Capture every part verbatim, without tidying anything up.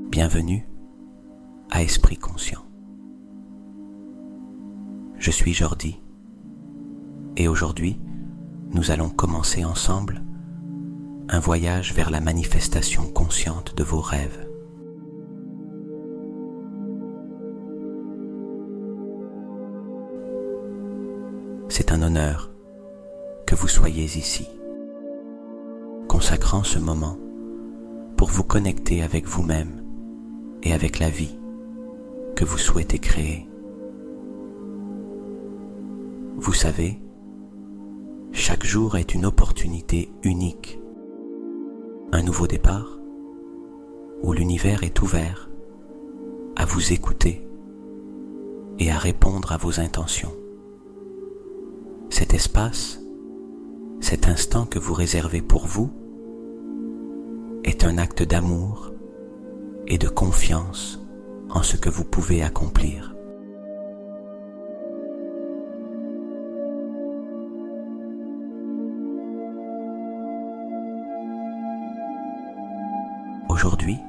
Bienvenue à Esprit Conscient. Je suis Jordi et aujourd'hui, nous allons commencer ensemble un voyage vers la manifestation consciente de vos rêves. C'est un honneur que vous soyez ici, consacrant ce moment pour vous connecter avec vous-même et avec la vie que vous souhaitez créer. Vous savez, chaque jour est une opportunité unique, un nouveau départ où l'univers est ouvert à vous écouter et à répondre à vos intentions. Cet espace, cet instant que vous réservez pour vous, est un acte d'amour et de confiance en ce que vous pouvez accomplir. Aujourd'hui,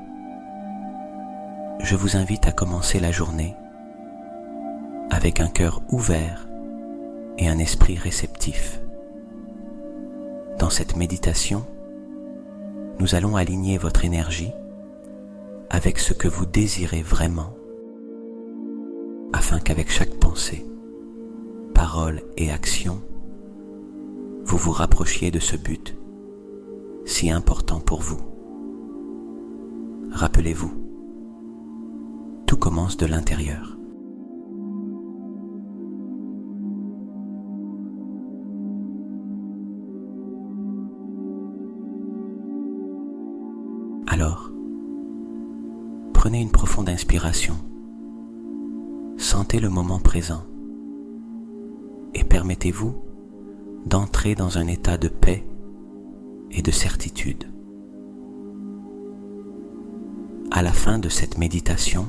je vous invite à commencer la journée avec un cœur ouvert et un esprit réceptif. Dans cette méditation, nous allons aligner votre énergie avec ce que vous désirez vraiment, afin qu'avec chaque pensée, parole et action, vous vous rapprochiez de ce but si important pour vous. Rappelez-vous, tout commence de l'intérieur. Alors, prenez une profonde inspiration, sentez le moment présent et permettez-vous d'entrer dans un état de paix et de certitude. À la fin de cette méditation,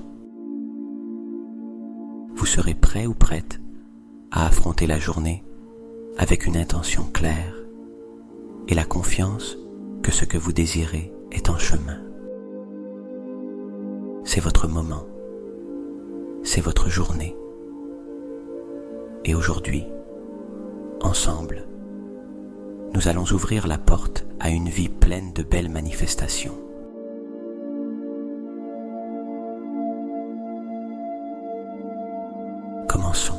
vous serez prêt ou prête à affronter la journée avec une intention claire et la confiance que ce que vous désirez est en chemin. C'est votre moment, c'est votre journée. Et aujourd'hui, ensemble, nous allons ouvrir la porte à une vie pleine de belles manifestations. Commençons.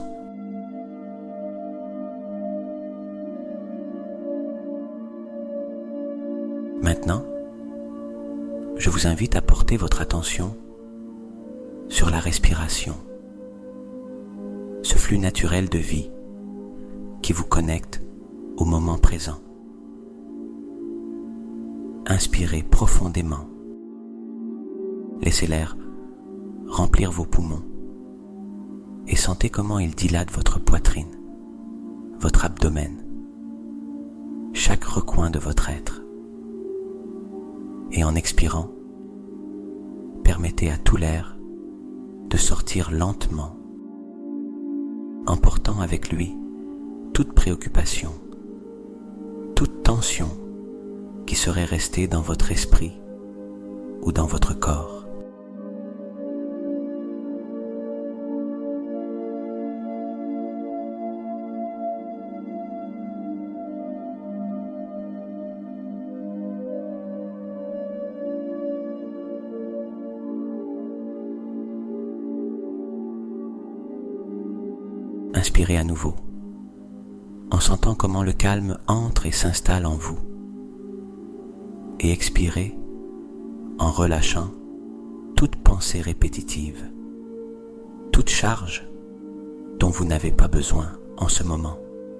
Maintenant, je vous invite à porter votre attention sur la respiration, ce flux naturel de vie qui vous connecte au moment présent. Inspirez profondément. Laissez l'air remplir vos poumons et sentez comment il dilate votre poitrine, votre abdomen, chaque recoin de votre être. Et en expirant, permettez à tout l'air de sortir lentement, emportant avec lui toute préoccupation, toute tension qui serait restée dans votre esprit ou dans votre corps. Inspirez à nouveau, en sentant comment le calme entre et s'installe en vous. Et expirez en relâchant toute pensée répétitive, toute charge dont vous n'avez pas besoin en ce moment.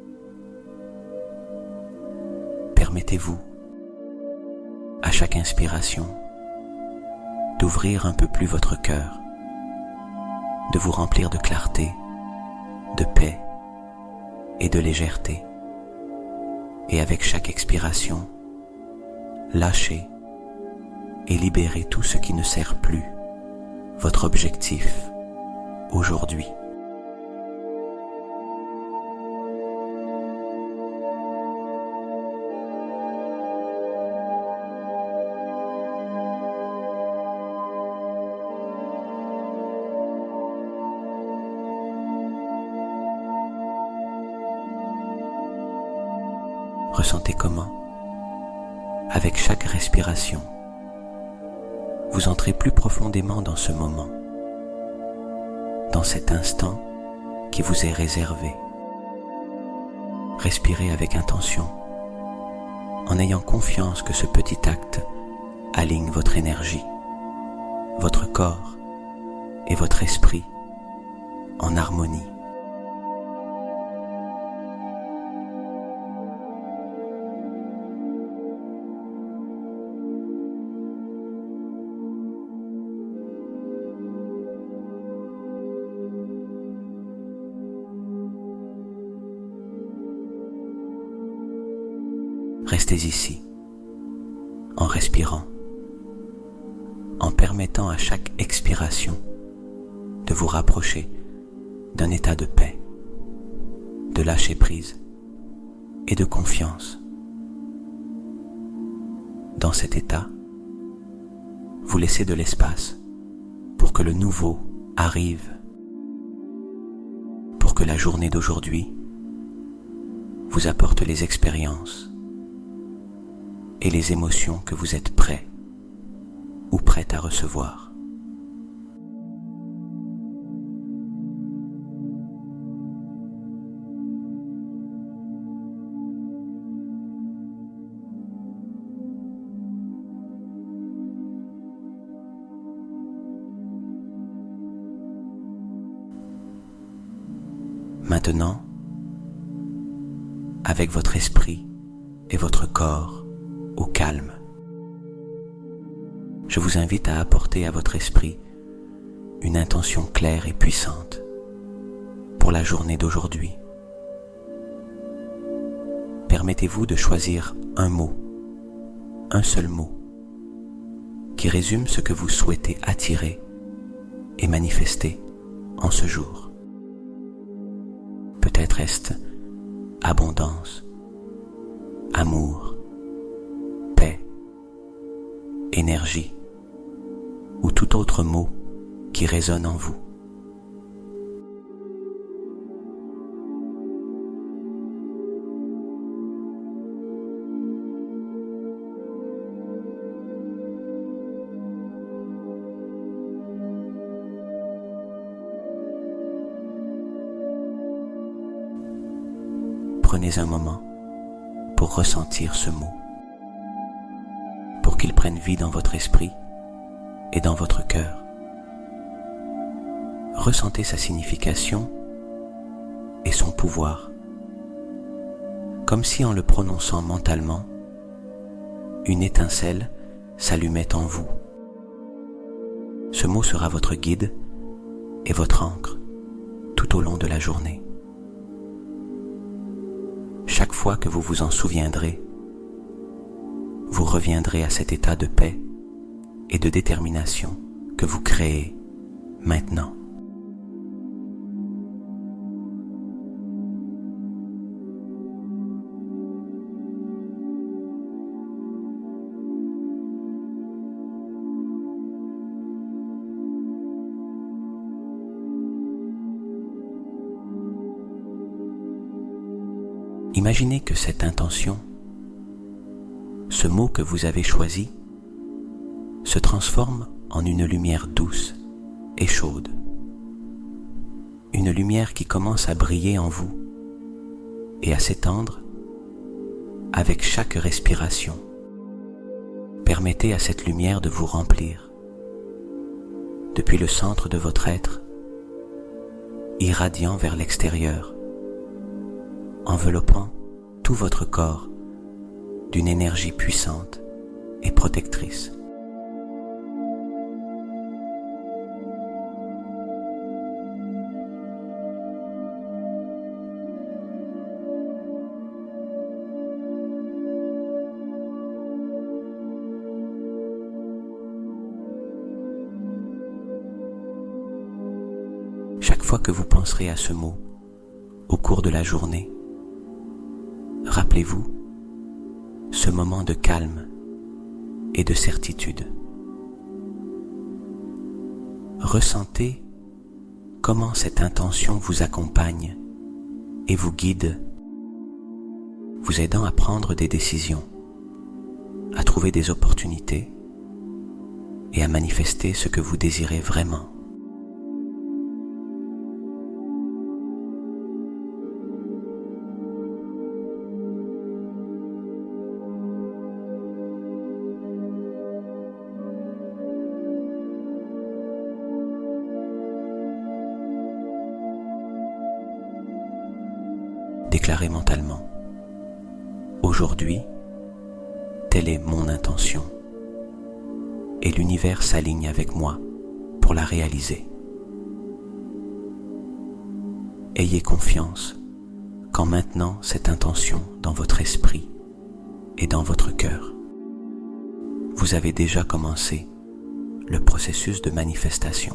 Permettez-vous, à chaque inspiration, d'ouvrir un peu plus votre cœur, de vous remplir de clarté, de paix et de légèreté. Et avec chaque expiration, lâchez et libérez tout ce qui ne sert plus votre objectif aujourd'hui. Ressentez comment, avec chaque respiration, vous entrez plus profondément dans ce moment, dans cet instant qui vous est réservé. Respirez avec intention, en ayant confiance que ce petit acte aligne votre énergie, votre corps et votre esprit en harmonie. Restez ici, en respirant, en permettant à chaque expiration de vous rapprocher d'un état de paix, de lâcher prise et de confiance. Dans cet état, vous laissez de l'espace pour que le nouveau arrive, pour que la journée d'aujourd'hui vous apporte les expériences et les émotions que vous êtes prêt ou prête à recevoir. Maintenant, avec votre esprit et votre corps au calme, je vous invite à apporter à votre esprit une intention claire et puissante pour la journée d'aujourd'hui. Permettez-vous de choisir un mot, un seul mot, qui résume ce que vous souhaitez attirer et manifester en ce jour. Peut-être est-ce abondance, amour, paix, énergie ou tout autre mot qui résonne en vous. Prenez un moment pour ressentir ce mot, pour qu'il prenne vie dans votre esprit et dans votre cœur. Ressentez sa signification et son pouvoir, comme si en le prononçant mentalement, une étincelle s'allumait en vous. Ce mot sera votre guide et votre ancre tout au long de la journée. Chaque fois que vous vous en souviendrez, vous reviendrez à cet état de paix et de détermination que vous créez maintenant. Imaginez que cette intention, ce mot que vous avez choisi, se transforme en une lumière douce et chaude. Une lumière qui commence à briller en vous et à s'étendre avec chaque respiration. Permettez à cette lumière de vous remplir depuis le centre de votre être, irradiant vers l'extérieur, enveloppant tout votre corps d'une énergie puissante et protectrice. Chaque fois que vous penserez à ce mot au cours de la journée, rappelez-vous ce moment de calme et de certitude. Ressentez comment cette intention vous accompagne et vous guide vous aidant à prendre des décisions, à trouver des opportunités et à manifester ce que vous désirez vraiment. Déclarez mentalement: aujourd'hui, telle est mon intention, et l'univers s'aligne avec moi pour la réaliser. Ayez confiance qu'en maintenant cette intention dans votre esprit et dans votre cœur, vous avez déjà commencé le processus de manifestation.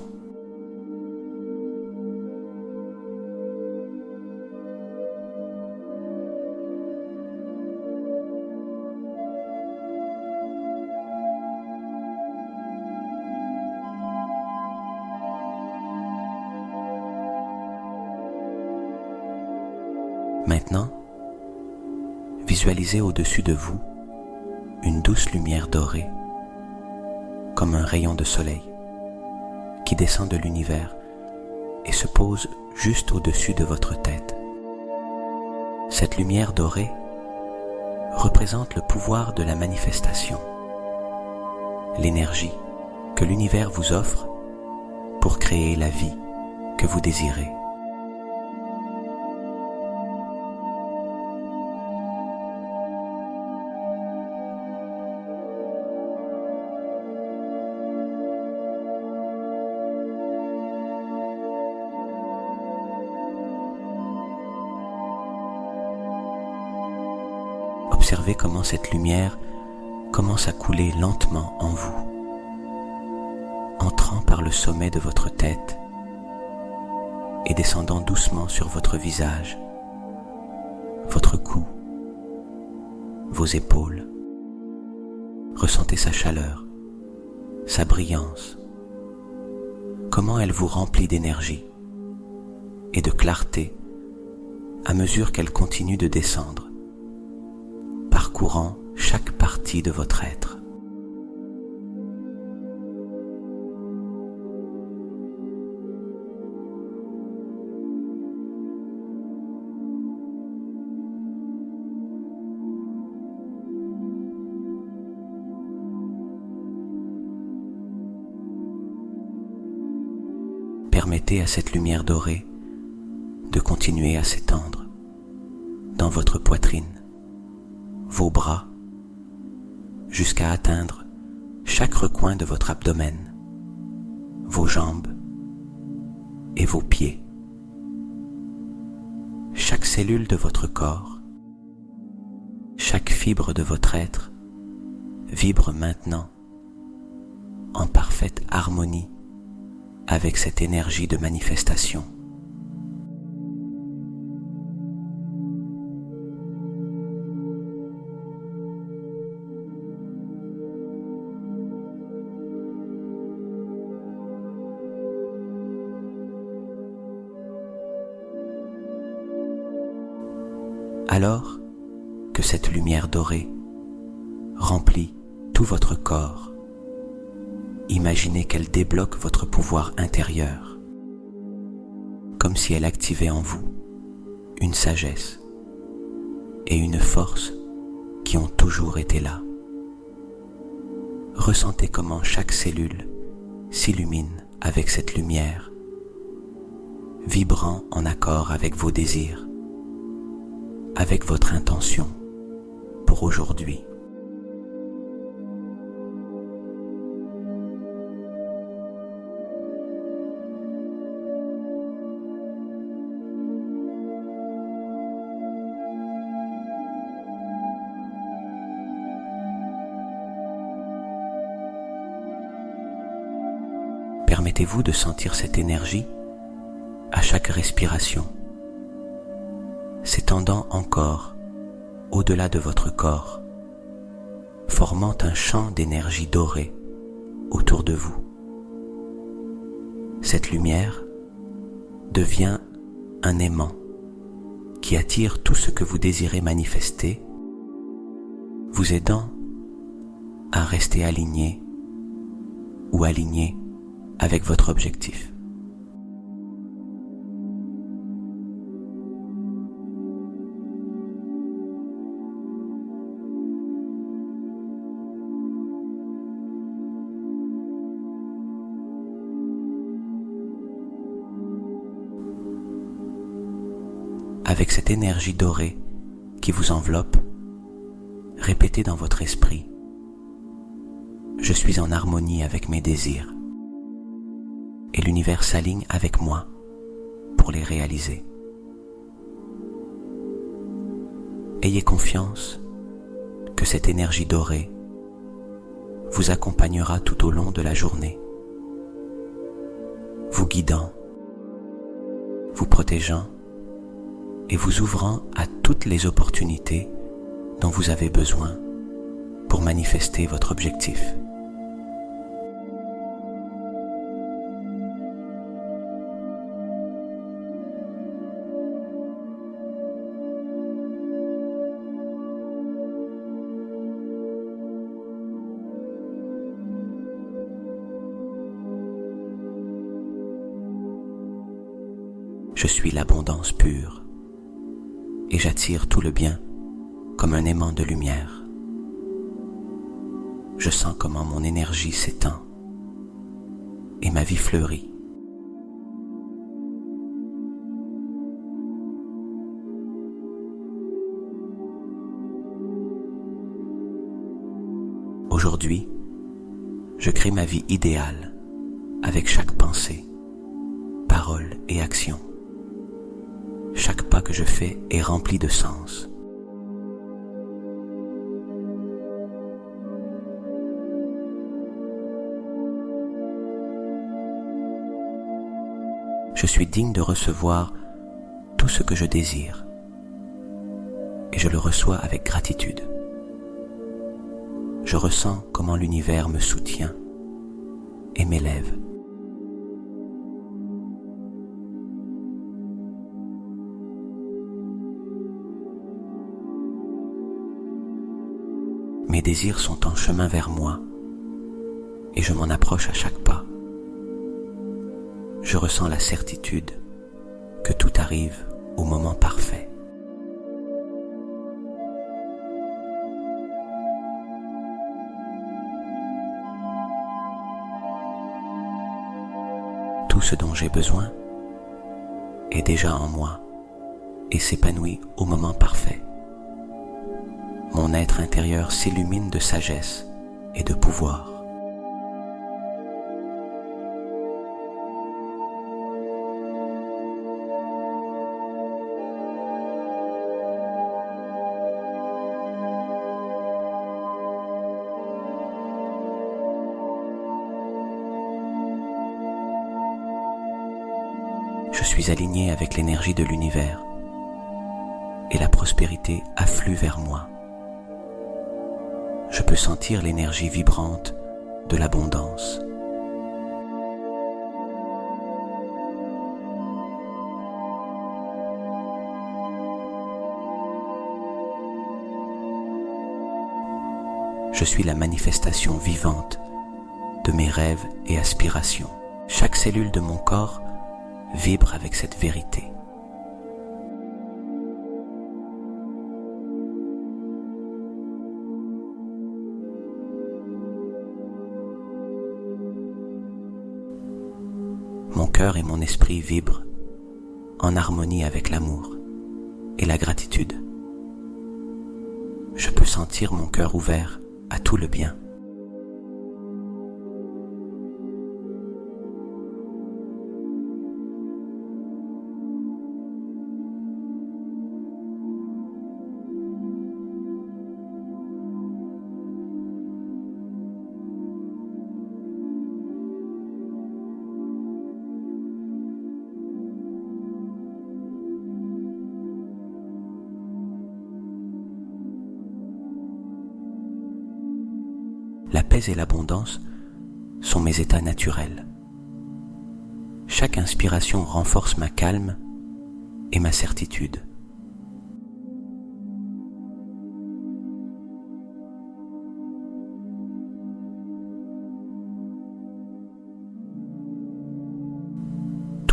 Maintenant, visualisez au-dessus de vous une douce lumière dorée, comme un rayon de soleil, qui descend de l'univers et se pose juste au-dessus de votre tête. Cette lumière dorée représente le pouvoir de la manifestation, l'énergie que l'univers vous offre pour créer la vie que vous désirez. Observez comment cette lumière commence à couler lentement en vous, entrant par le sommet de votre tête et descendant doucement sur votre visage, votre cou, vos épaules. Ressentez sa chaleur, sa brillance, comment elle vous remplit d'énergie et de clarté à mesure qu'elle continue de descendre, parcourant chaque partie de votre être. Permettez à cette lumière dorée de continuer à s'étendre dans votre poitrine, vos bras, jusqu'à atteindre chaque recoin de votre abdomen, vos jambes et vos pieds. Chaque cellule de votre corps, chaque fibre de votre être vibre maintenant en parfaite harmonie avec cette énergie de manifestation. Alors que cette lumière dorée remplit tout votre corps, imaginez qu'elle débloque votre pouvoir intérieur, comme si elle activait en vous une sagesse et une force qui ont toujours été là. Ressentez comment chaque cellule s'illumine avec cette lumière, vibrant en accord avec vos désirs, avec votre intention pour aujourd'hui. Permettez-vous de sentir cette énergie à chaque respiration, s'étendant encore au-delà de votre corps, formant un champ d'énergie dorée autour de vous. Cette lumière devient un aimant qui attire tout ce que vous désirez manifester, vous aidant à rester aligné ou aligné avec votre objectif. Avec cette énergie dorée qui vous enveloppe, répétez dans votre esprit: je suis en harmonie avec mes désirs et l'univers s'aligne avec moi pour les réaliser. Ayez confiance que cette énergie dorée vous accompagnera tout au long de la journée, vous guidant, vous protégeant et vous ouvrant à toutes les opportunités dont vous avez besoin pour manifester votre objectif. Je suis l'abondance pure et j'attire tout le bien comme un aimant de lumière. Je sens comment mon énergie s'étend et ma vie fleurit. Aujourd'hui, je crée ma vie idéale avec chaque pensée, parole et action. Chaque pas que je fais est rempli de sens. Je suis digne de recevoir tout ce que je désire et je le reçois avec gratitude. Je ressens comment l'univers me soutient et m'élève. Mes désirs sont en chemin vers moi et je m'en approche à chaque pas. Je ressens la certitude que tout arrive au moment parfait. Tout ce dont j'ai besoin est déjà en moi et s'épanouit au moment parfait. Mon être intérieur s'illumine de sagesse et de pouvoir. Je suis aligné avec l'énergie de l'univers et la prospérité afflue vers moi. Je peux sentir l'énergie vibrante de l'abondance. Je suis la manifestation vivante de mes rêves et aspirations. Chaque cellule de mon corps vibre avec cette vérité. Mon cœur et mon esprit vibrent en harmonie avec l'amour et la gratitude. Je peux sentir mon cœur ouvert à tout le bien. La paix et l'abondance sont mes états naturels. Chaque inspiration renforce ma calme et ma certitude.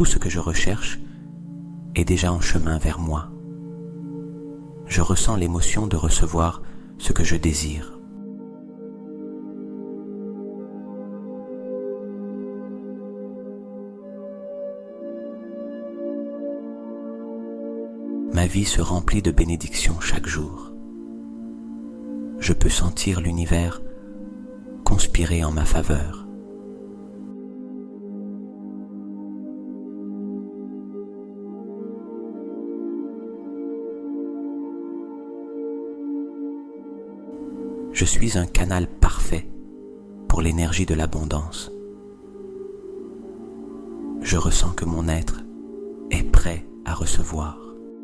tout ce que je recherche est déjà en chemin vers moi. Je ressens l'émotion de recevoir ce que je désire. Ma vie se remplit de bénédictions chaque jour. Je peux sentir l'univers conspirer en ma faveur. Je suis un canal parfait pour l'énergie de l'abondance. Je ressens que mon être est prêt à recevoir.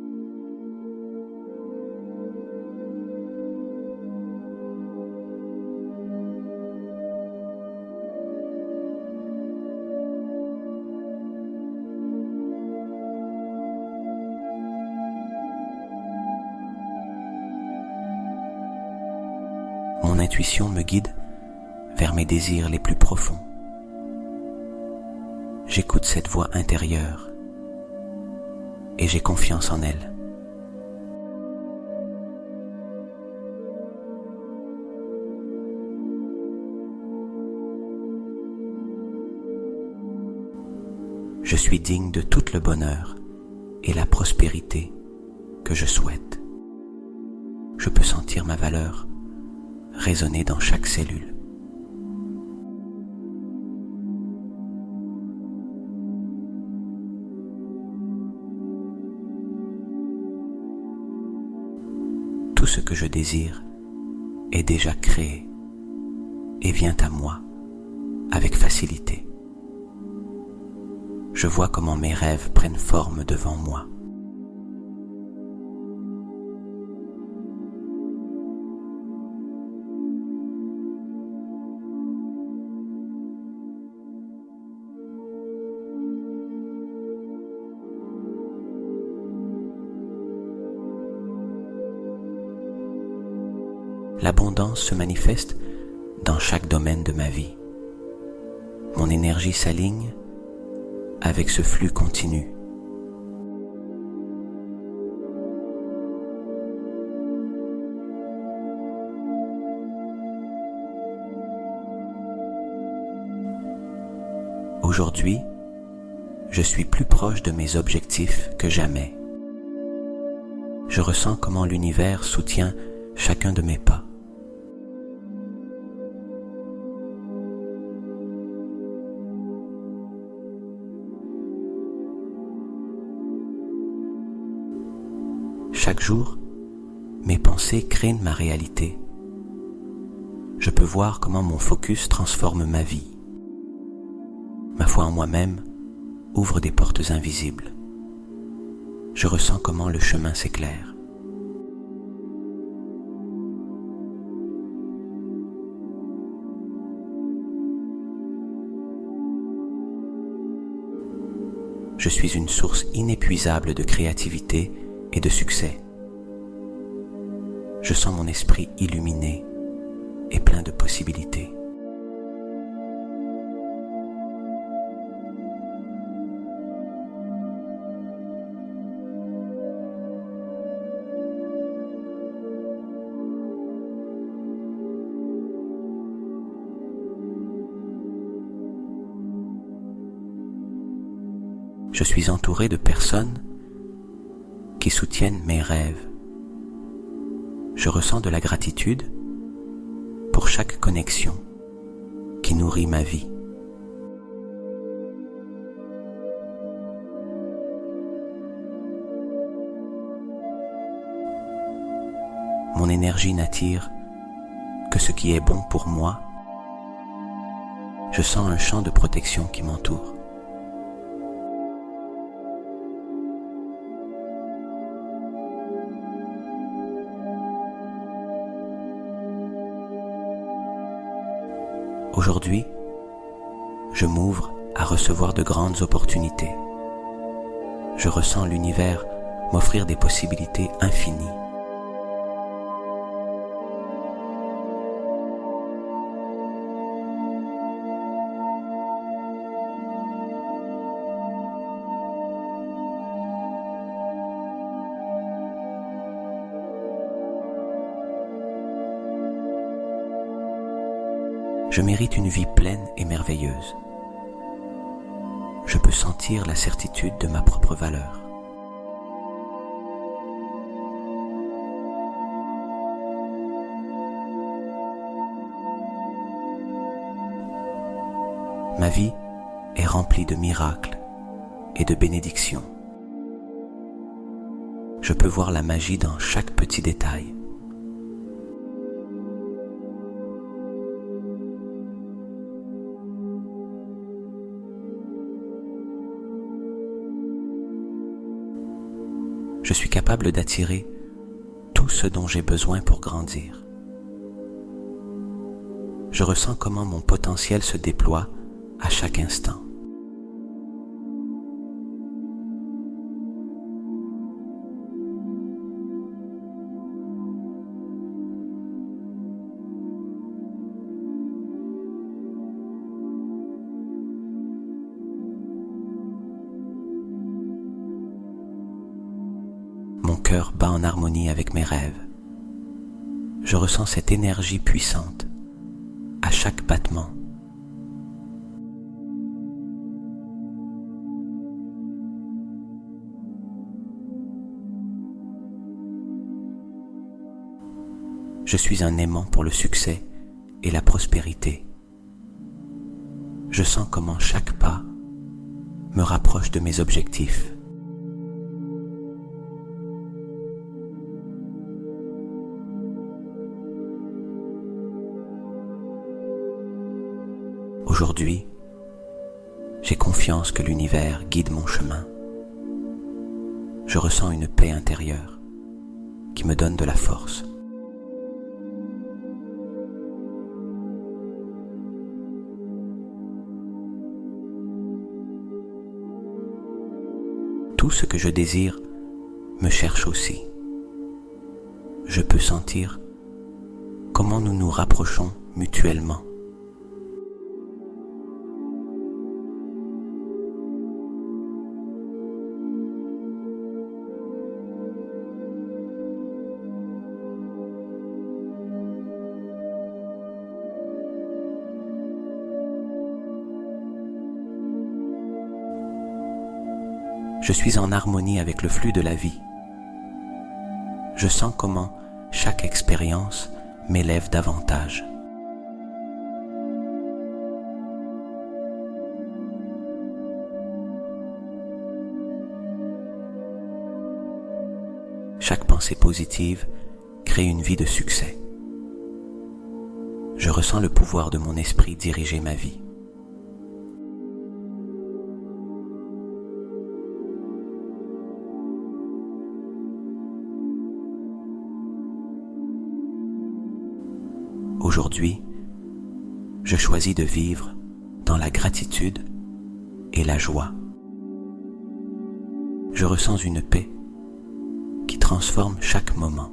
Mon intuition me guide vers mes désirs les plus profonds. J'écoute cette voix intérieure et j'ai confiance en elle. Je suis digne de tout le bonheur et la prospérité que je souhaite. Je peux sentir ma valeur résonner dans chaque cellule. Tout ce que je désire est déjà créé et vient à moi avec facilité. Je vois comment mes rêves prennent forme devant moi. L'abondance se manifeste dans chaque domaine de ma vie. Mon énergie s'aligne avec ce flux continu. Aujourd'hui, je suis plus proche de mes objectifs que jamais. Je ressens comment l'univers soutient chacun de mes pas. Chaque jour, mes pensées créent ma réalité. Je peux voir comment mon focus transforme ma vie. Ma foi en moi-même ouvre des portes invisibles. Je ressens comment le chemin s'éclaire. Je suis une source inépuisable de créativité et de succès. Je sens mon esprit illuminé et plein de possibilités. Je suis entouré de personnes qui soutiennent mes rêves. Je ressens de la gratitude pour chaque connexion qui nourrit ma vie. Mon énergie n'attire que ce qui est bon pour moi. Je sens un champ de protection qui m'entoure. Aujourd'hui, je m'ouvre à recevoir de grandes opportunités. Je ressens l'univers m'offrir des possibilités infinies. Je mérite une vie pleine et merveilleuse. Je peux sentir la certitude de ma propre valeur. Ma vie est remplie de miracles et de bénédictions. Je peux voir la magie dans chaque petit détail. Je suis capable d'attirer tout ce dont j'ai besoin pour grandir. Je ressens comment mon potentiel se déploie à chaque instant. Mon cœur bat en harmonie avec mes rêves. Je ressens cette énergie puissante à chaque battement. Je suis un aimant pour le succès et la prospérité. Je sens comment chaque pas me rapproche de mes objectifs. Aujourd'hui, j'ai confiance que l'univers guide mon chemin. Je ressens une paix intérieure qui me donne de la force. Tout ce que je désire me cherche aussi. Je peux sentir comment nous nous rapprochons mutuellement. Je suis en harmonie avec le flux de la vie. Je sens comment chaque expérience m'élève davantage. Chaque pensée positive crée une vie de succès. Je ressens le pouvoir de mon esprit diriger ma vie. Aujourd'hui, je choisis de vivre dans la gratitude et la joie. Je ressens une paix qui transforme chaque moment.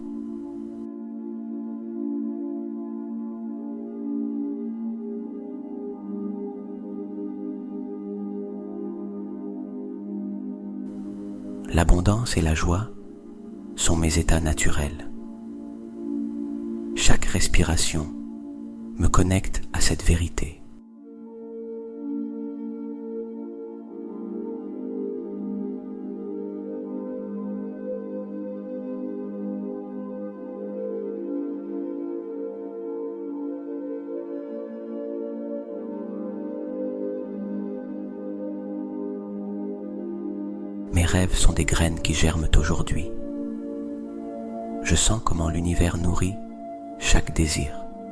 L'abondance et la joie sont mes états naturels. Chaque respiration me connecte à cette vérité. Mes rêves sont des graines qui germent aujourd'hui. Je sens comment l'univers nourrit chaque désir.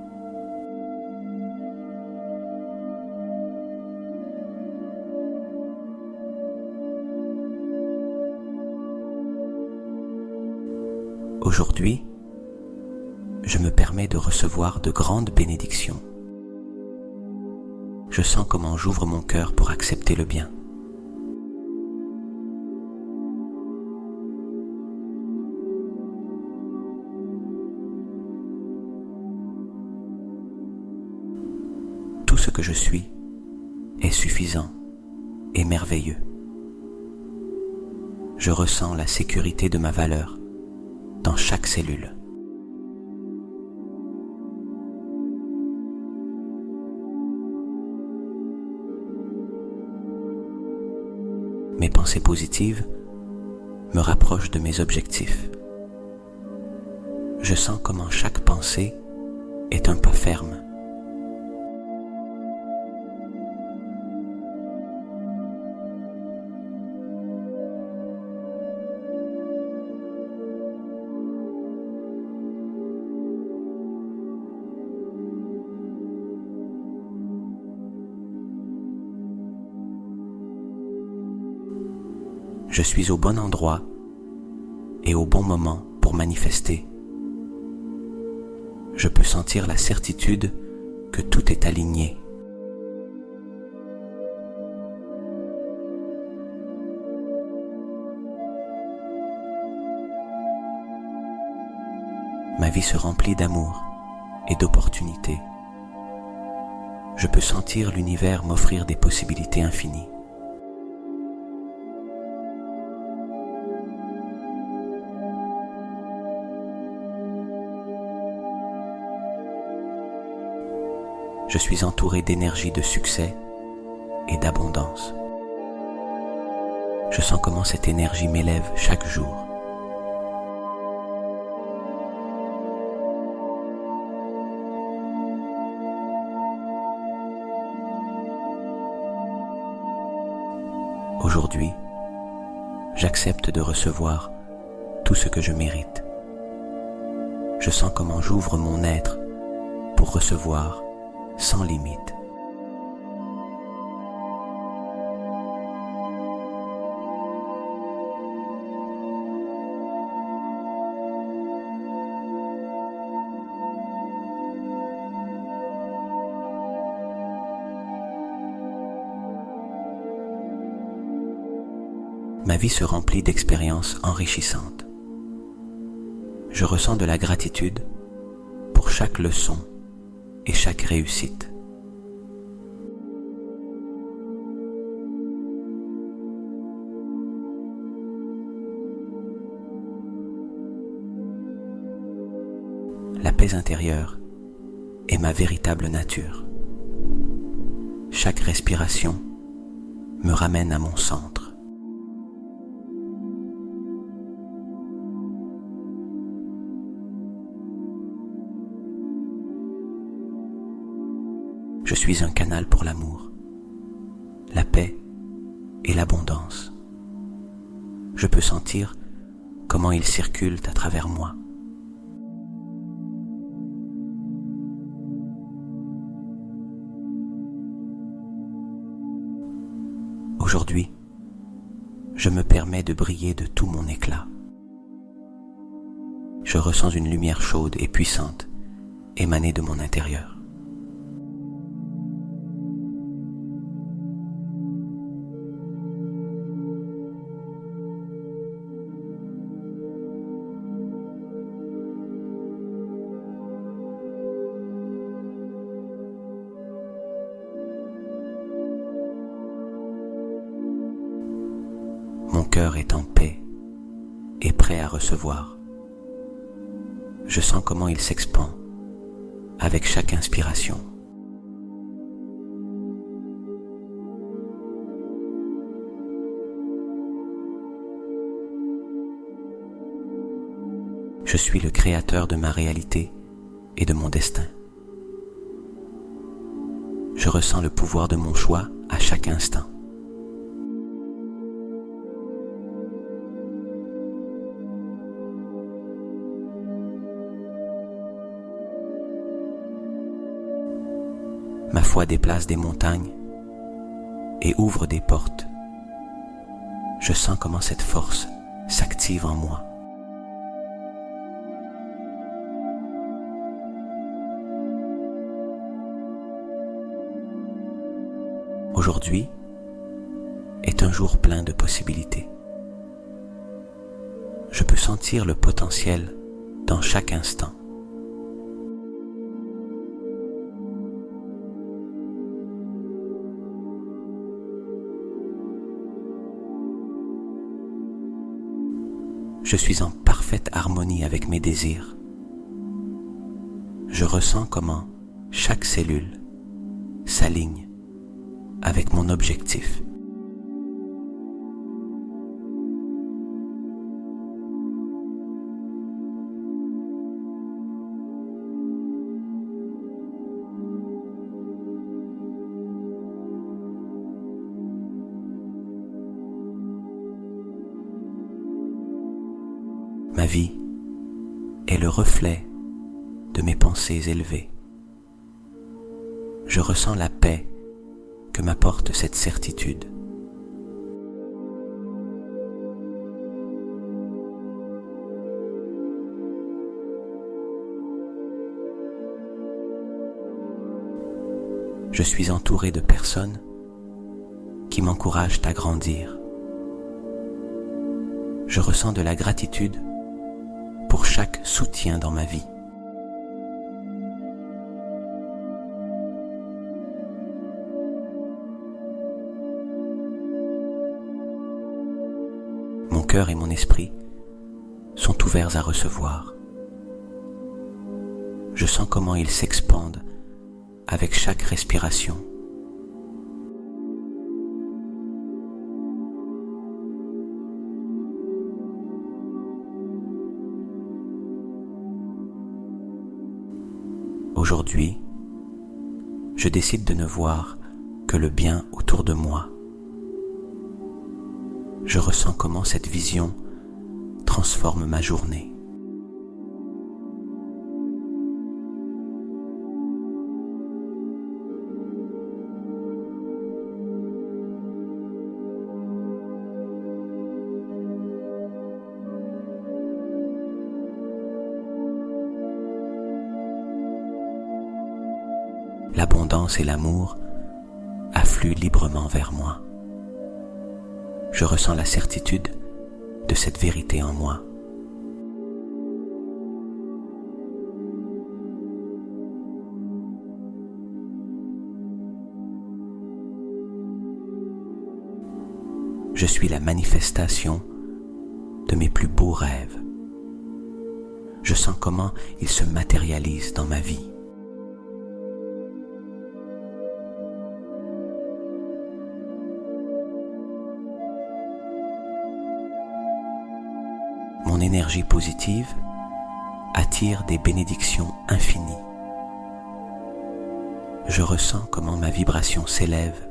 Aujourd'hui, je me permets de recevoir de grandes bénédictions. Je sens comment j'ouvre mon cœur pour accepter le bien. Tout ce que je suis est suffisant et merveilleux. Je ressens la sécurité de ma valeur dans chaque cellule. Mes pensées positives me rapprochent de mes objectifs. Je sens comment chaque pensée est un pas ferme. Je suis au bon endroit et au bon moment pour manifester. Je peux sentir la certitude que tout est aligné. Ma vie se remplit d'amour et d'opportunités. Je peux sentir l'univers m'offrir des possibilités infinies. Je suis entouré d'énergie de succès et d'abondance. Je sens comment cette énergie m'élève chaque jour. Aujourd'hui, j'accepte de recevoir tout ce que je mérite. Je sens comment j'ouvre mon être pour recevoir sans limite. Ma vie se remplit d'expériences enrichissantes. Je ressens de la gratitude pour chaque leçon et chaque réussite. La paix intérieure est ma véritable nature. Chaque respiration me ramène à mon centre. Je suis un canal pour l'amour, la paix et l'abondance. Je peux sentir comment ils circulent à travers moi. Aujourd'hui, je me permets de briller de tout mon éclat. Je ressens une lumière chaude et puissante émaner de mon intérieur. Mon cœur est en paix et prêt à recevoir. Je sens comment il s'expand avec chaque inspiration. Je suis le créateur de ma réalité et de mon destin. Je ressens le pouvoir de mon choix à chaque instant. Ma foi déplace des montagnes et ouvre des portes. Je sens comment cette force s'active en moi. Aujourd'hui est un jour plein de possibilités. Je peux sentir le potentiel dans chaque instant. Je suis en parfaite harmonie avec mes désirs. Je ressens comment chaque cellule s'aligne avec mon objectif. Ma vie est le reflet de mes pensées élevées. Je ressens la paix que m'apporte cette certitude. Je suis entouré de personnes qui m'encouragent à grandir. Je ressens de la gratitude pour chaque soutien dans ma vie. Mon cœur et mon esprit sont ouverts à recevoir. Je sens comment ils s'expandent avec chaque respiration. Aujourd'hui, je décide de ne voir que le bien autour de moi. Je ressens comment cette vision transforme ma journée. L'abondance et l'amour affluent librement vers moi. Je ressens la certitude de cette vérité en moi. Je suis la manifestation de mes plus beaux rêves. Je sens comment ils se matérialisent dans ma vie. Mon énergie positive attire des bénédictions infinies. Je ressens comment ma vibration s'élève.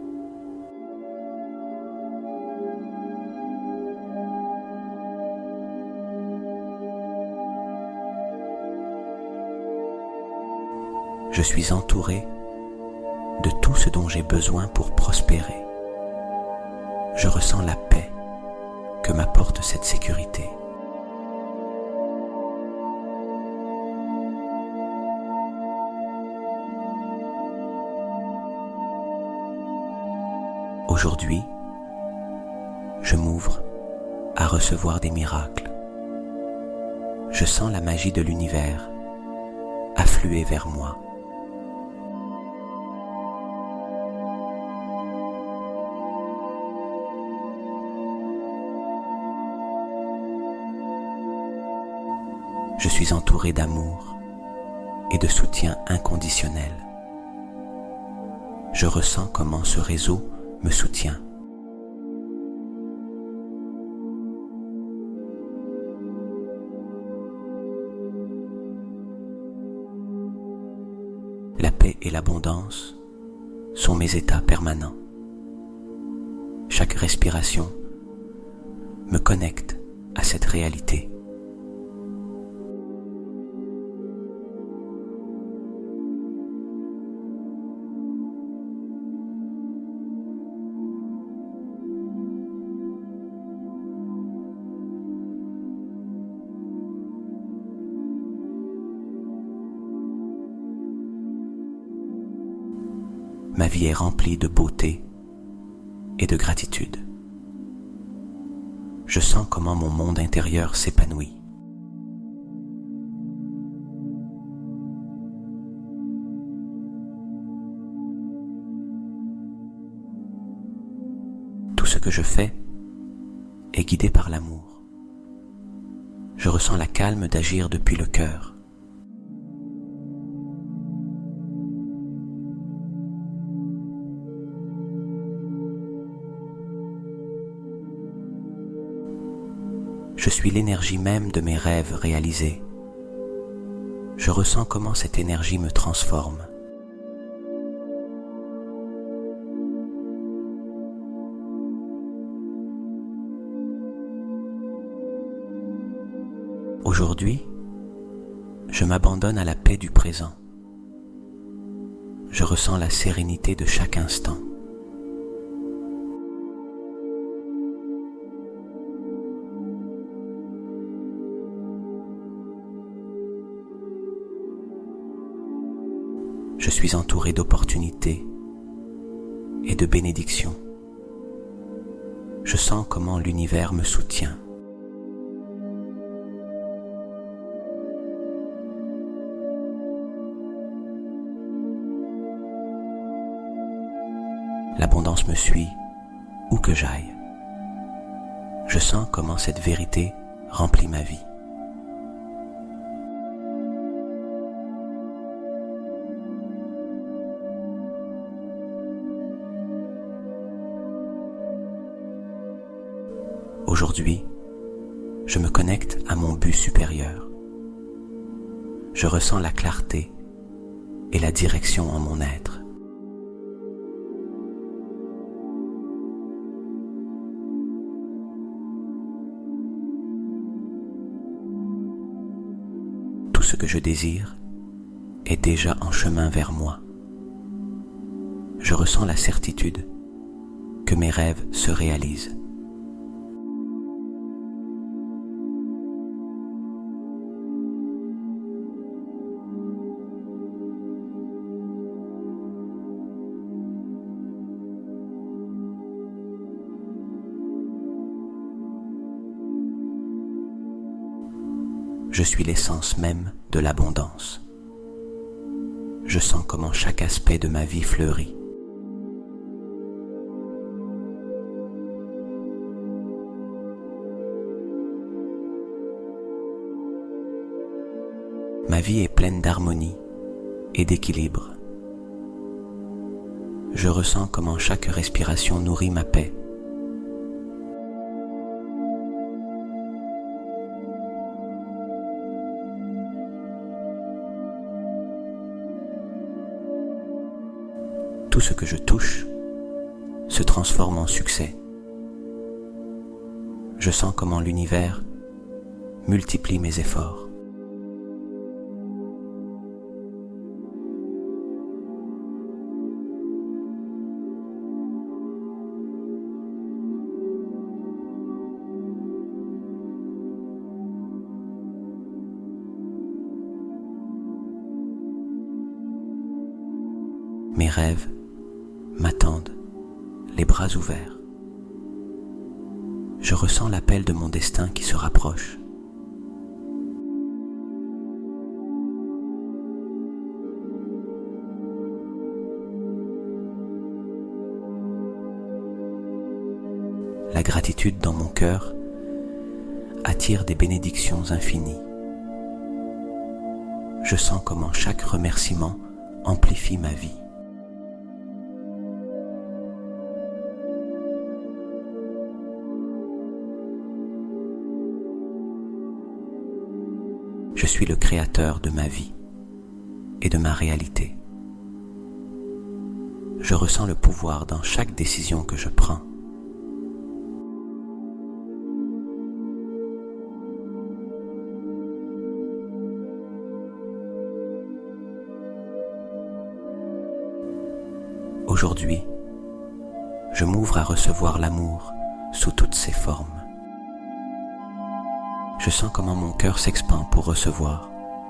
Je suis entouré de tout ce dont j'ai besoin pour prospérer. Je ressens la paix que m'apporte cette sécurité. Aujourd'hui, je m'ouvre à recevoir des miracles. Je sens la magie de l'univers affluer vers moi. Je suis entouré d'amour et de soutien inconditionnel. Je ressens comment ce réseau me soutient. La paix et l'abondance sont mes états permanents. Chaque respiration me connecte à cette réalité. Ma vie est remplie de beauté et de gratitude. Je sens comment mon monde intérieur s'épanouit. Tout ce que je fais est guidé par l'amour. Je ressens la calme d'agir depuis le cœur. Je suis l'énergie même de mes rêves réalisés. Je ressens comment cette énergie me transforme. Aujourd'hui, je m'abandonne à la paix du présent. Je ressens la sérénité de chaque instant. Je suis entouré d'opportunités et de bénédictions. Je sens comment l'univers me soutient. L'abondance me suit où que j'aille. Je sens comment cette vérité remplit ma vie. Aujourd'hui, je me connecte à mon but supérieur. Je ressens la clarté et la direction en mon être. Tout ce que je désire est déjà en chemin vers moi. Je ressens la certitude que mes rêves se réalisent. Je suis l'essence même de l'abondance. Je sens comment chaque aspect de ma vie fleurit. Ma vie est pleine d'harmonie et d'équilibre. Je ressens comment chaque respiration nourrit ma paix. Tout ce que je touche se transforme en succès. Je sens comment l'univers multiplie mes efforts. Mes rêves m'attendent, les bras ouverts. Je ressens l'appel de mon destin qui se rapproche. La gratitude dans mon cœur attire des bénédictions infinies. Je sens comment chaque remerciement amplifie ma vie. Je suis le créateur de ma vie et de ma réalité. Je ressens le pouvoir dans chaque décision que je prends. Aujourd'hui, je m'ouvre à recevoir l'amour sous toutes ses formes. Je sens comment mon cœur s'expand pour recevoir.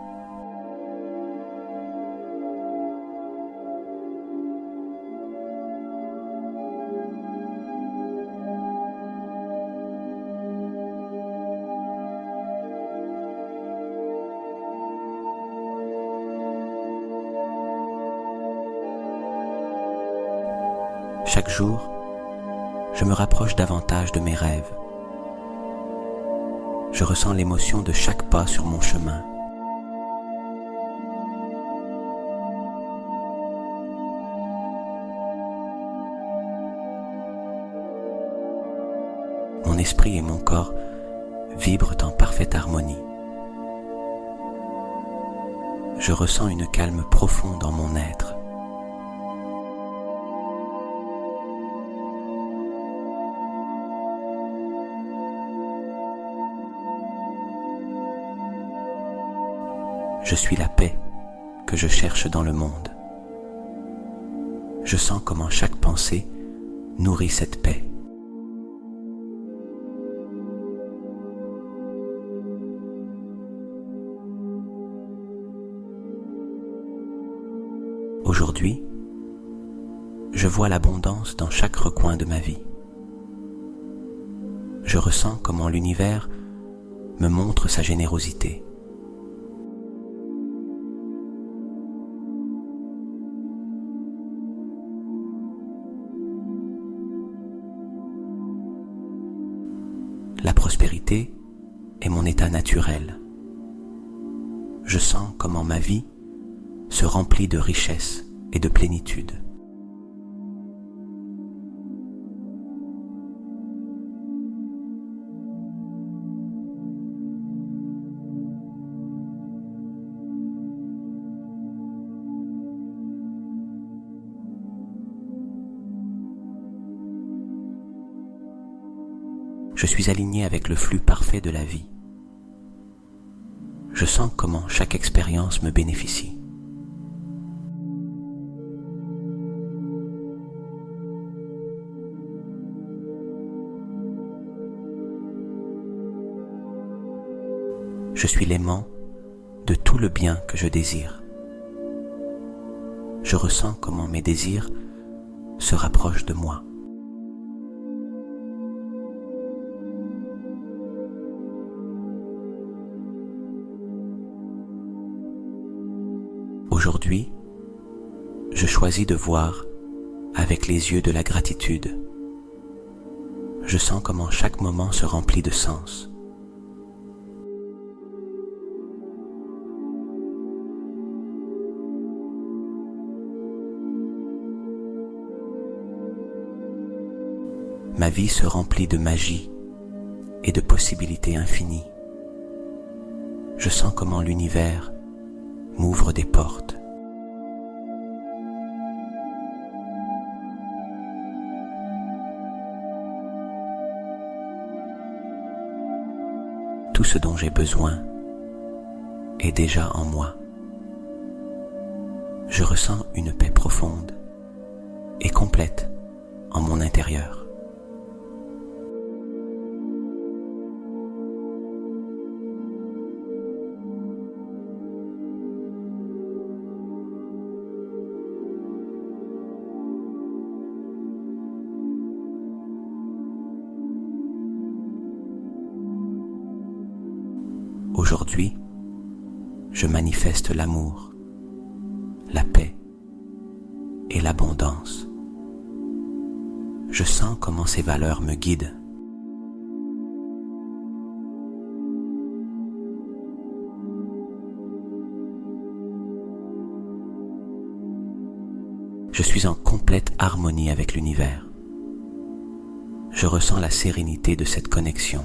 Chaque jour, je me rapproche davantage de mes rêves. Je ressens l'émotion de chaque pas sur mon chemin. Mon esprit et mon corps vibrent en parfaite harmonie. Je ressens une calme profonde en mon être. Je suis la paix que je cherche dans le monde. Je sens comment chaque pensée nourrit cette paix. Aujourd'hui, je vois l'abondance dans chaque recoin de ma vie. Je ressens comment l'univers me montre sa générosité. La prospérité est mon état naturel. Je sens comment ma vie se remplit de richesse et de plénitude. Je suis aligné avec le flux parfait de la vie. Je sens comment chaque expérience me bénéficie. Je suis l'aimant de tout le bien que je désire. Je ressens comment mes désirs se rapprochent de moi. Aujourd'hui, je choisis de voir avec les yeux de la gratitude. Je sens comment chaque moment se remplit de sens. Ma vie se remplit de magie et de possibilités infinies. Je sens comment l'univers m'ouvre des portes. Tout ce dont j'ai besoin est déjà en moi. Je ressens une paix profonde et complète en mon intérieur. Aujourd'hui, je manifeste l'amour, la paix et l'abondance. Je sens comment ces valeurs me guident. Je suis en complète harmonie avec l'univers. Je ressens la sérénité de cette connexion.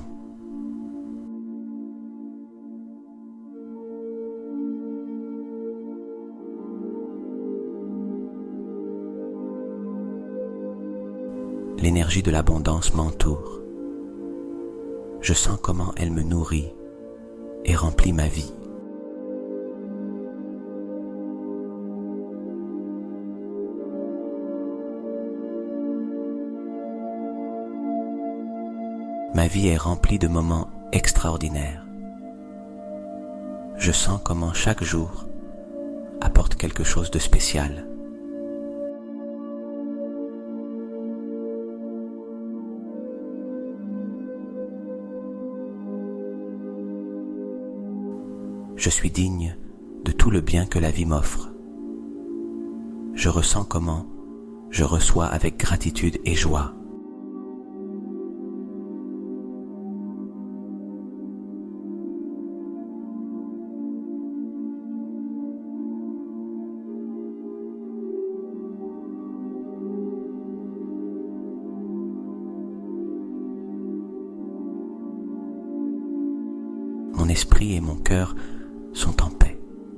L'énergie de l'abondance m'entoure. Je sens comment elle me nourrit et remplit ma vie. Ma vie est remplie de moments extraordinaires. Je sens comment chaque jour apporte quelque chose de spécial. Je suis digne de tout le bien que la vie m'offre. Je ressens comment je reçois avec gratitude et joie. Mon esprit et mon cœur sont en paix.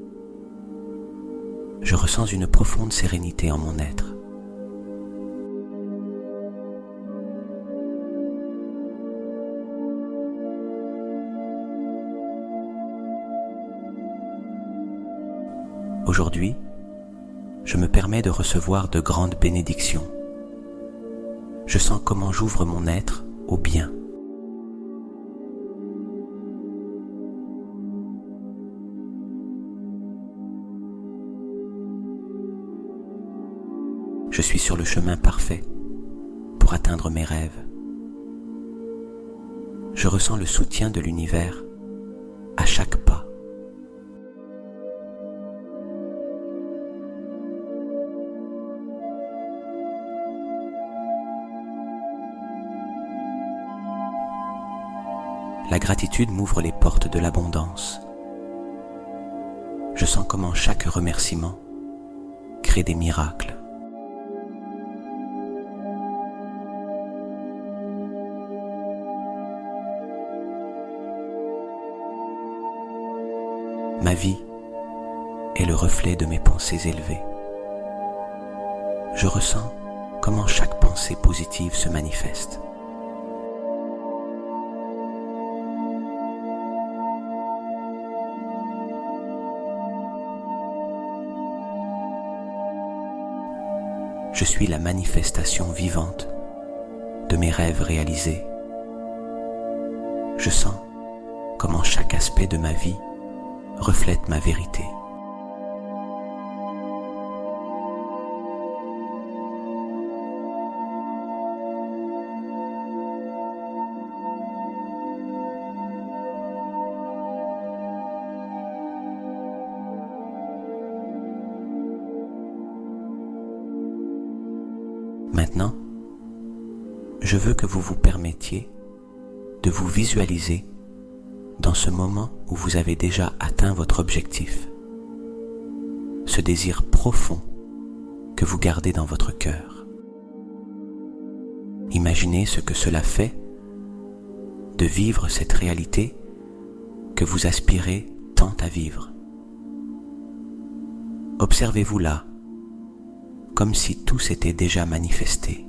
Je ressens une profonde sérénité en mon être. Aujourd'hui, je me permets de recevoir de grandes bénédictions. Je sens comment j'ouvre mon être au bien. Je suis sur le chemin parfait pour atteindre mes rêves. Je ressens le soutien de l'univers à chaque pas. La gratitude m'ouvre les portes de l'abondance. Je sens comment chaque remerciement crée des miracles. Ma vie est le reflet de mes pensées élevées. Je ressens comment chaque pensée positive se manifeste. Je suis la manifestation vivante de mes rêves réalisés. Je sens comment chaque aspect de ma vie reflète ma vérité. Maintenant, je veux que vous vous permettiez de vous visualiser dans ce moment où vous avez déjà atteint votre objectif, ce désir profond que vous gardez dans votre cœur. Imaginez ce que cela fait de vivre cette réalité que vous aspirez tant à vivre. Observez-vous là, comme si tout s'était déjà manifesté.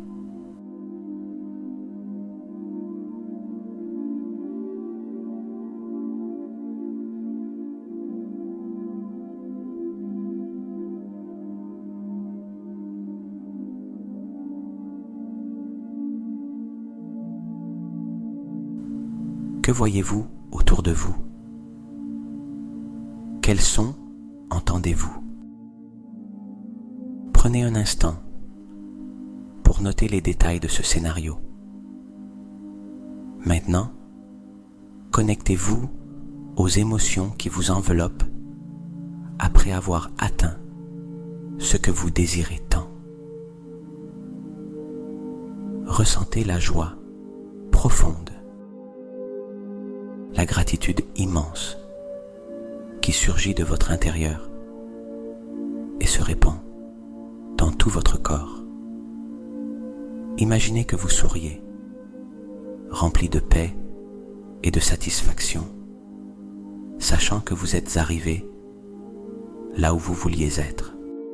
Que voyez-vous autour de vous? Quels sons entendez-vous? Prenez un instant pour noter les détails de ce scénario. Maintenant, connectez-vous aux émotions qui vous enveloppent après avoir atteint ce que vous désirez tant. Ressentez la joie profonde, la gratitude immense qui surgit de votre intérieur et se répand dans tout votre corps. Imaginez que vous souriez, rempli de paix et de satisfaction, sachant que vous êtes arrivé là où vous vouliez être.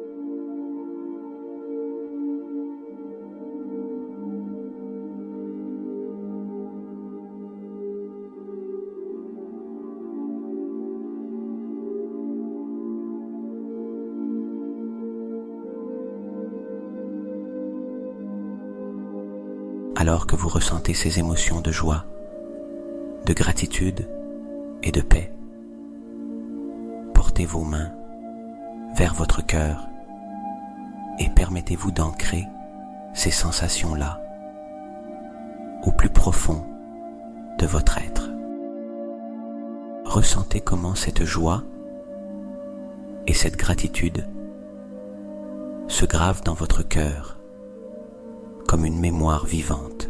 Alors que vous ressentez ces émotions de joie, de gratitude et de paix, portez vos mains vers votre cœur et permettez-vous d'ancrer ces sensations-là au plus profond de votre être. Ressentez comment cette joie et cette gratitude se gravent dans votre cœur comme une mémoire vivante.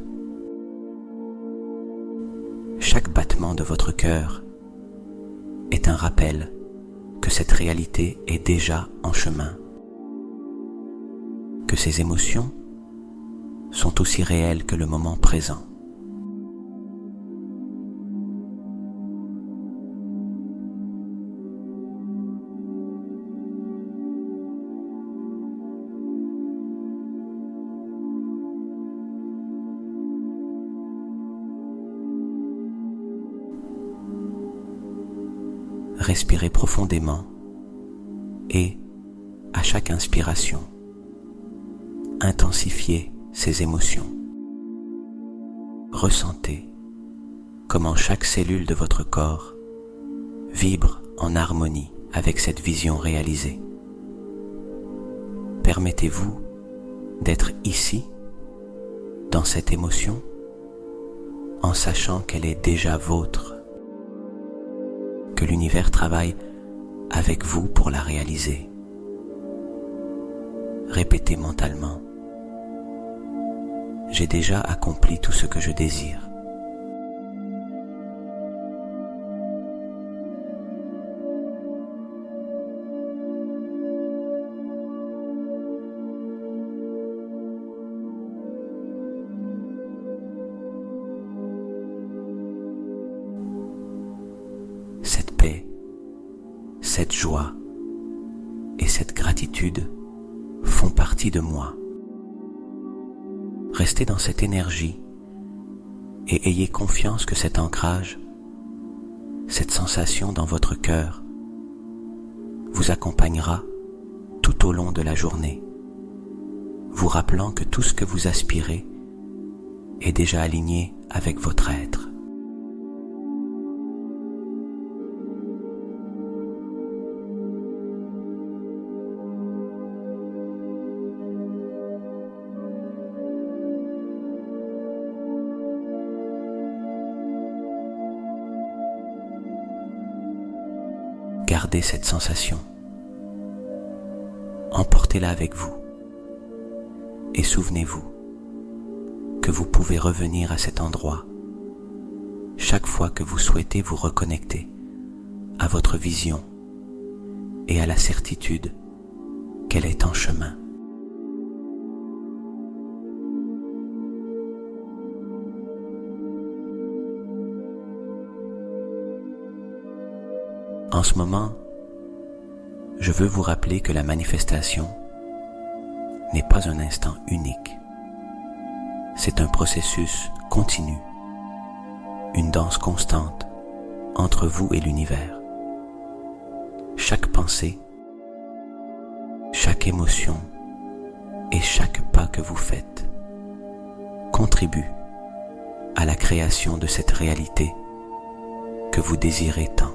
Chaque battement de votre cœur est un rappel que cette réalité est déjà en chemin, que ces émotions sont aussi réelles que le moment présent. Respirez profondément et, à chaque inspiration, intensifiez ces émotions. Ressentez comment chaque cellule de votre corps vibre en harmonie avec cette vision réalisée. Permettez-vous d'être ici, dans cette émotion, en sachant qu'elle est déjà vôtre, que l'univers travaille avec vous pour la réaliser. Répétez mentalement: j'ai déjà accompli tout ce que je désire. Cette paix, cette joie et cette gratitude font partie de moi. Restez dans cette énergie et ayez confiance que cet ancrage, cette sensation dans votre cœur, vous accompagnera tout au long de la journée, vous rappelant que tout ce que vous aspirez est déjà aligné avec votre être. Gardez cette sensation, emportez-la avec vous et souvenez-vous que vous pouvez revenir à cet endroit chaque fois que vous souhaitez vous reconnecter à votre vision et à la certitude qu'elle est en chemin. En ce moment, je veux vous rappeler que la manifestation n'est pas un instant unique. C'est un processus continu, une danse constante entre vous et l'univers. Chaque pensée, chaque émotion et chaque pas que vous faites contribue à la création de cette réalité que vous désirez tant.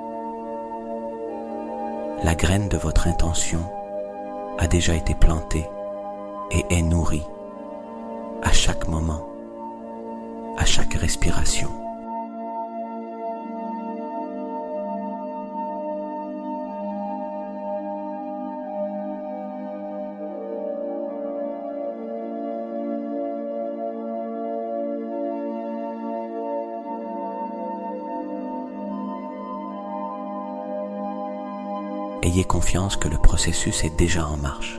La graine de votre intention a déjà été plantée et est nourrie à chaque moment, à chaque respiration. Ayez confiance que le processus est déjà en marche.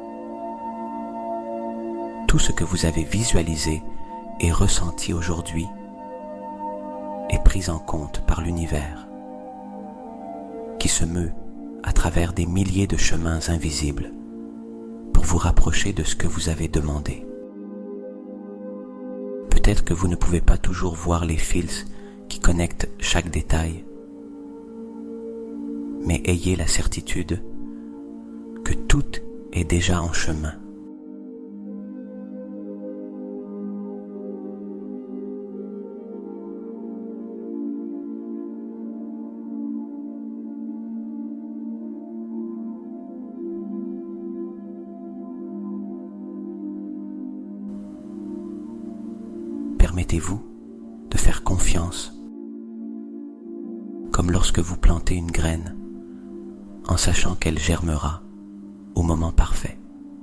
Tout ce que vous avez visualisé et ressenti aujourd'hui est pris en compte par l'univers, qui se meut à travers des milliers de chemins invisibles pour vous rapprocher de ce que vous avez demandé. Peut-être que vous ne pouvez pas toujours voir les fils qui connectent chaque détail, mais ayez la certitude que tout est déjà en chemin. Permettez-vous de faire confiance, comme lorsque vous plantez une graine, en sachant qu'elle germera au moment parfait.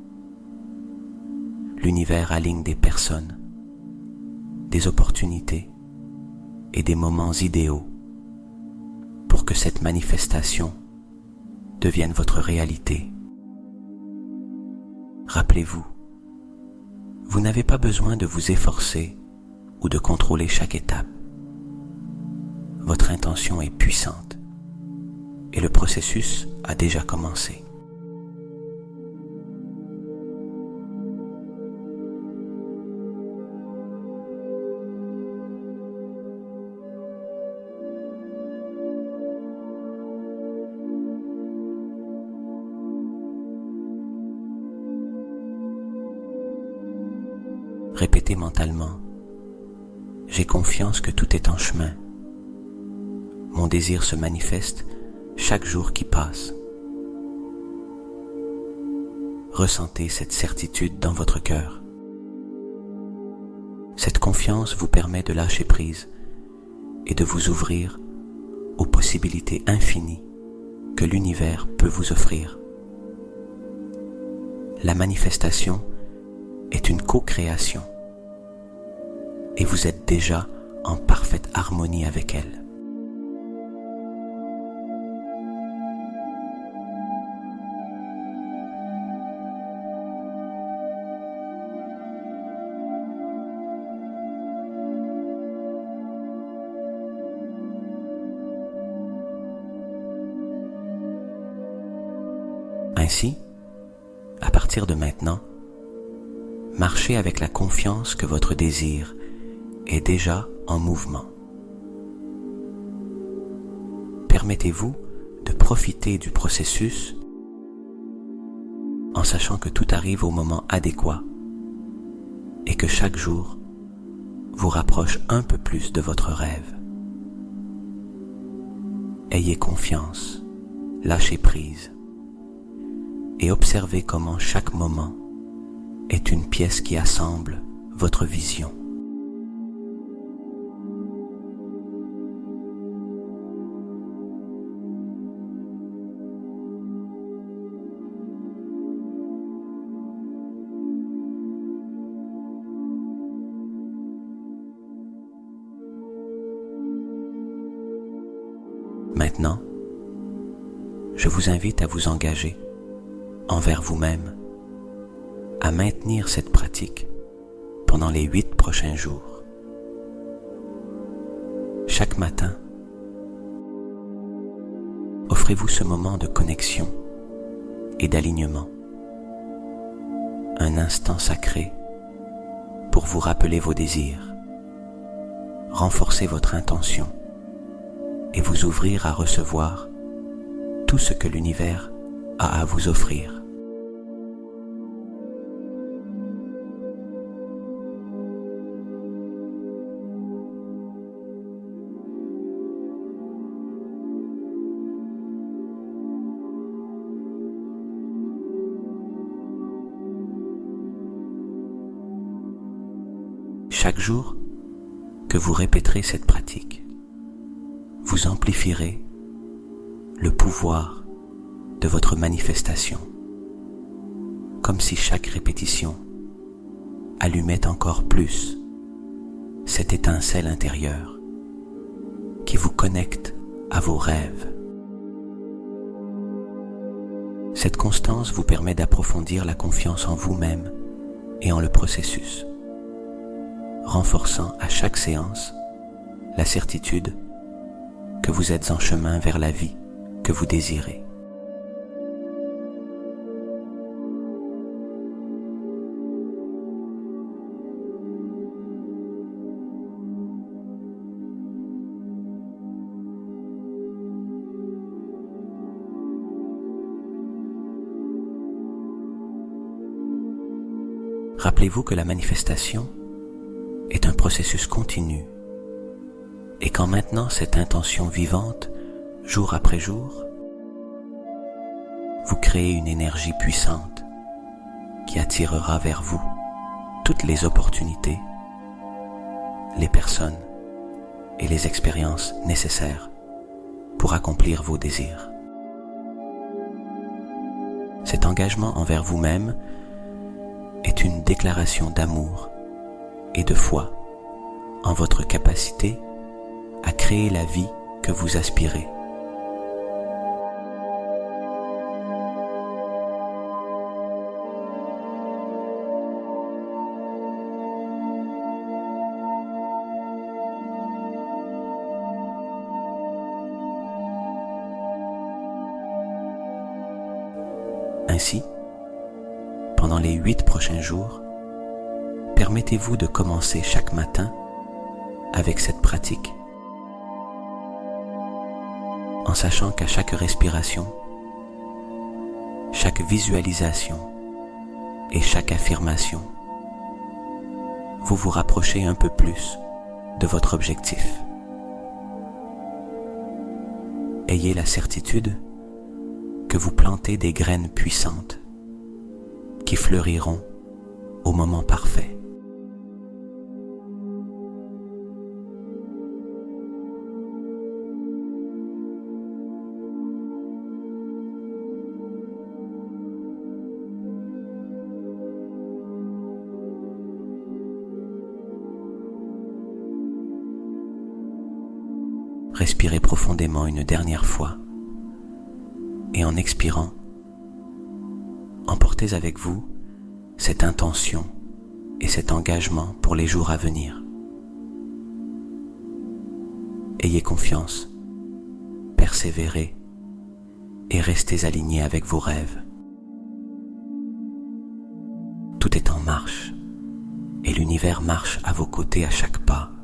L'univers aligne des personnes, des opportunités et des moments idéaux pour que cette manifestation devienne votre réalité. Rappelez-vous, vous n'avez pas besoin de vous efforcer ou de contrôler chaque étape. Votre intention est puissante et le processus a déjà commencé. répétez mentalement: j'ai confiance que tout est en chemin. Mon désir se manifeste chaque jour qui passe. Ressentez cette certitude dans votre cœur. Cette confiance vous permet de lâcher prise et de vous ouvrir aux possibilités infinies que l'univers peut vous offrir. La manifestation est une co-création et vous êtes déjà en parfaite harmonie avec elle. Ainsi, à partir de maintenant, marchez avec la confiance que votre désir est déjà en mouvement. Permettez-vous de profiter du processus en sachant que tout arrive au moment adéquat et que chaque jour vous rapproche un peu plus de votre rêve. Ayez confiance, lâchez prise et observez comment chaque moment est une pièce qui assemble votre vision. Maintenant, je vous invite à vous engager envers vous-même, à maintenir cette pratique pendant les huit prochains jours. Chaque matin, offrez-vous ce moment de connexion et d'alignement, un instant sacré pour vous rappeler vos désirs, renforcer votre intention et vous ouvrir à recevoir tout ce que l'univers a à vous offrir. Chaque jour que vous répéterez cette pratique, vous amplifierez le pouvoir de votre manifestation, comme si chaque répétition allumait encore plus cette étincelle intérieure qui vous connecte à vos rêves. Cette constance vous permet d'approfondir la confiance en vous-même et en le processus, renforçant à chaque séance la certitude que vous êtes en chemin vers la vie que vous désirez. Rappelez-vous que la manifestation est un processus continu et qu'en maintenant cette intention vivante jour après jour, vous créez une énergie puissante qui attirera vers vous toutes les opportunités, les personnes et les expériences nécessaires pour accomplir vos désirs. Cet engagement envers vous-même est une déclaration d'amour et de foi en votre capacité à créer la vie que vous aspirez. Ainsi, pendant les huit prochains jours, permettez-vous de commencer chaque matin avec cette pratique, en sachant qu'à chaque respiration, chaque visualisation et chaque affirmation, vous vous rapprochez un peu plus de votre objectif. Ayez la certitude que vous plantez des graines puissantes qui fleuriront au moment parfait. Respirez profondément une dernière fois et en expirant, emportez avec vous cette intention et cet engagement pour les jours à venir. Ayez confiance, persévérez et restez alignés avec vos rêves. Tout est en marche et l'univers marche à vos côtés à chaque pas.